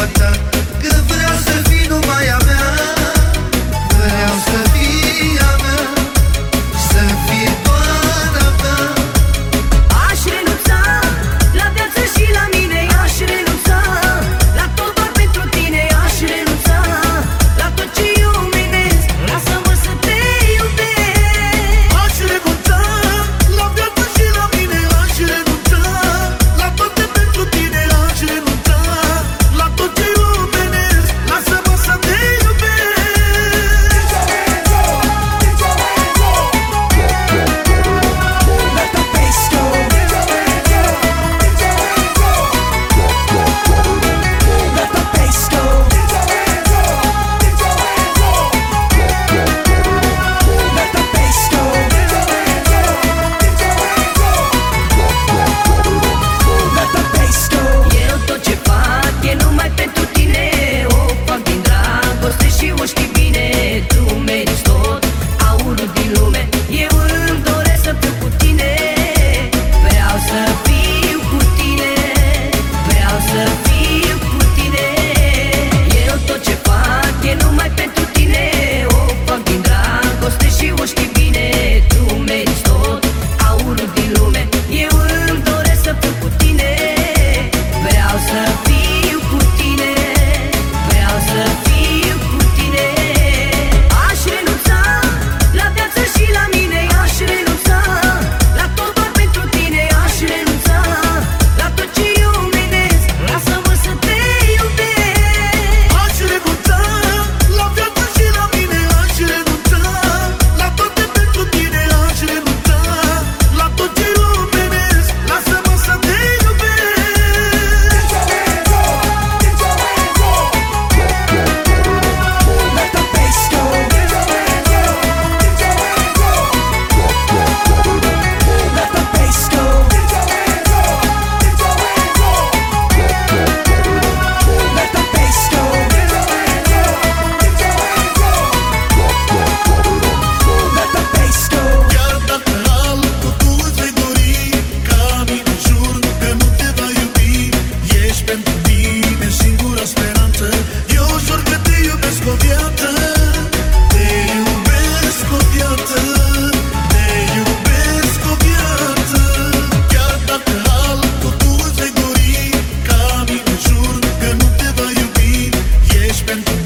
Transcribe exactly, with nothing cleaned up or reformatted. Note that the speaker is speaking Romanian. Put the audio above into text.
ta, că vreau să fii numai a mea. Vreau să fii a mea, să fii doar a mea. Aș renunța la viață și la mine, aș renunța la tot doar pentru tine, aș renunța la tot ce iuminez. Lasă-mă să te iubesc. Aș renunța la viață și la mine, aș renunța la toate pentru tine, aș renunța la tot ce iubenesc. Lasă-mă să te iubesc. Let the bass go. Let the bass go. Let the bass go. Let the bass go. Eu tot ce fac e numai pentru tine, o fac din dragoste și o știi bine. Tu meriți tot aurul din lume, eu îmi doresc să fiu cu tine. Vreau să fiu cu tine, vreau să fiu cu tine. Eu tot ce fac e numai pentru tine, o fac din dragoste și o știi bine. Tu meriți tot aurul din lume, eu îmi doresc să fiu cu tine. Vreau să fiu cu tine, vreau să fiu cu tine. Aș renunța la viață și la mine, aș renunța la tot doar pentru tine, aș renunța la tot ce iuminez. Lasă-mă să te iubesc. Aș renunța la viață și la mine, aș renunța la toate pentru tine, aș renunța la tot ce iubenesc. Lasă-mă să te iubesc. Let the bass go. Let the bass go. Let the bass go. Let the bass go. Chiar dacă altul tu îți vei dori, ca mine jur că nu te va iubi. Ești pentru mine singura speranță, eu jur că te iubesc o viață. Te iubesc o viață, te iubesc o viață. Chiar dacă altul tu îți vei dori, ca mine jur că nu te va iubi. Ești pentru